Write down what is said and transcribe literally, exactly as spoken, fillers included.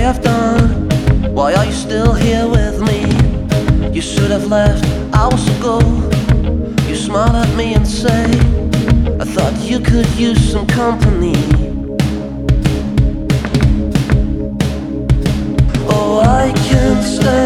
have done? Why are you still here with me? You should have left hours ago. You smile at me and say, I thought you could use some company. Oh, I can't stay